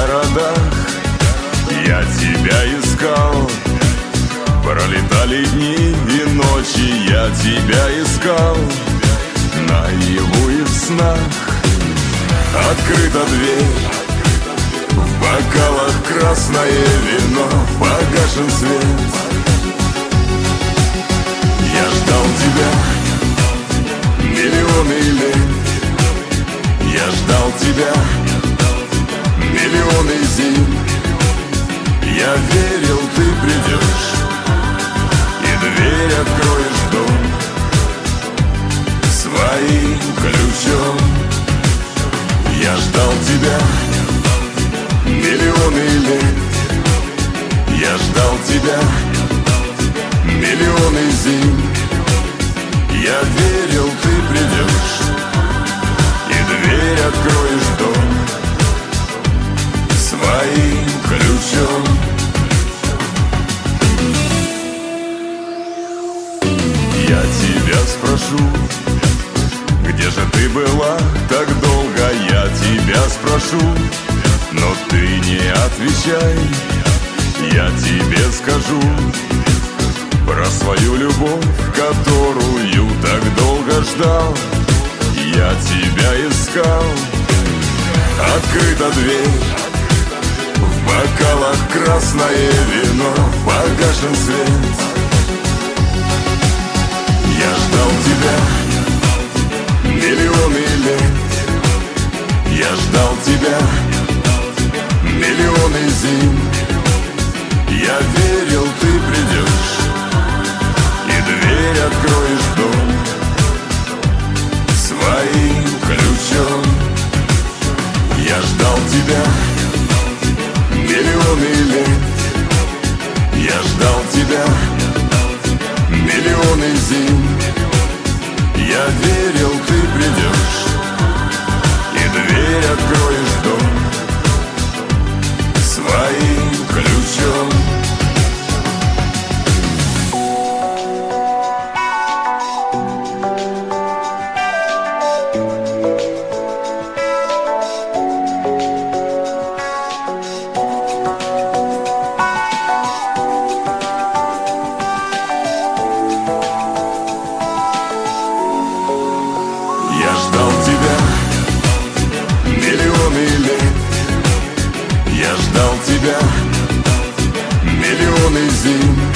городах я тебя искал. Пролетали дни и ночи, я тебя искал. Наяву и в снах открыта дверь, в бокалах красное вино, погашен свет. Я ждал тебя миллионы лет, я ждал тебя миллионы зим. Я верил, ты придешь и дверь откроешь в дом своим ключом. Я ждал тебя миллионы лет, я ждал тебя миллионы зим. Я верил, ты придешь и дверь откроешь в дом своим ключом. Я тебя спрошу, где же ты была так долго? Я тебя спрошу, но ты не отвечай. Я тебе скажу про свою любовь, которую так долго ждал. Я тебя искал. Открыта дверь, в бокалах красное вино, погашен свет. Я ждал тебя миллионы лет, я ждал тебя миллионы зим. Я верил, ты придешь и дверь откроешь в дом своим ключом. Я ждал тебя миллионы лет, я ждал тебя миллионы зим. Я верил, ты придешь и дверь откроешь в дом своим ключом. Я ждал тебя миллионы лет, я ждал тебя миллионы зим.